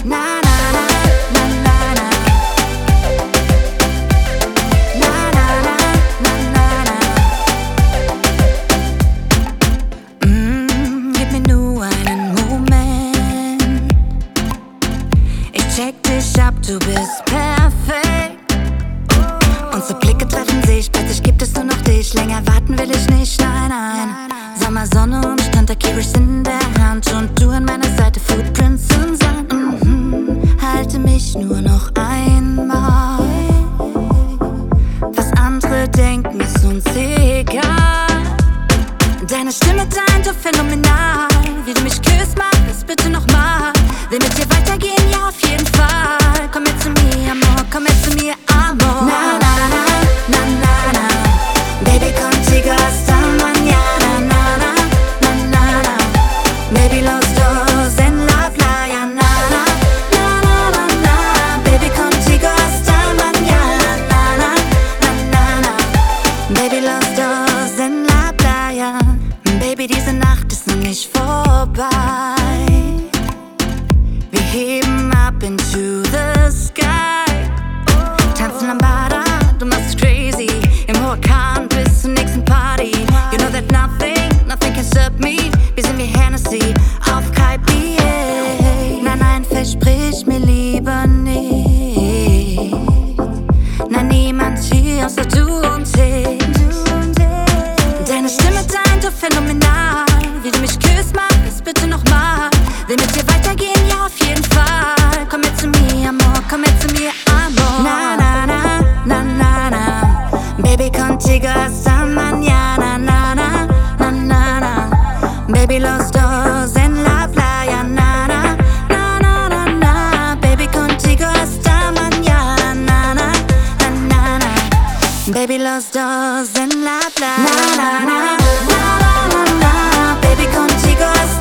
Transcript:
Na, na, na, na, na, na. Na, na, na, na, na, na. Gib mir nur einen Moment. Ich check dich ab, du bist perfekt. Unsere Blicke treffen sich, plötzlich gibt es nur noch dich. Länger warten will ich nicht, nein, nein. Sommer, Sonne und Strand, Kirish in der Hand und du an meiner Seite, Footprints im Sand. Halte mich nur noch einmal. Was andere denken, ist uns egal. Deine Stimme, dein so phänomenal. Wie du mich küsst, mach es bitte nochmal. Will mit dir weitergehen, ja auf jeden Fall. Komm mit zu mir, Amor, komm mit zu mir, Amor. Na, na, na, na, na, na. Baby, contigo hasta mañana. Na, na, na, na, na. Baby, los dos en la playa. Na, na, na, na, na, na. Baby, contigo hasta mañana. Na, na, na, na, na. Baby, los dos en la playa. Baby, diese Nacht ist noch nicht vorbei. Wir heben ab into the sky. Tanzen Lambada, du machst es crazy. Im Orkan bis zur nächsten Party. You know that nothing can stop me. Wir sind wie Hennessy auf Kaipi. Nein, nein, versprich mir lieber nicht. Nein, niemand hier außer du und ich. Deine Stimme, dein so phänomenal. Wie du mich küsst, mach es bitte nochmal. Will mit dir weitergehen, ja auf jeden Fall. Komm mit zu mir, Amor, komm mit zu mir, Amor. Na, na, na, na, na, na. Baby, contigo hasta mañana. Na, na, na, na, na. Baby, los dos en la playa. Na, na, na, na, na, na. Baby, contigo hasta mañana. Na, na, na, na, na. Baby, los dos en la playa. Na, na, na, na, na, na. Baby, contigo hasta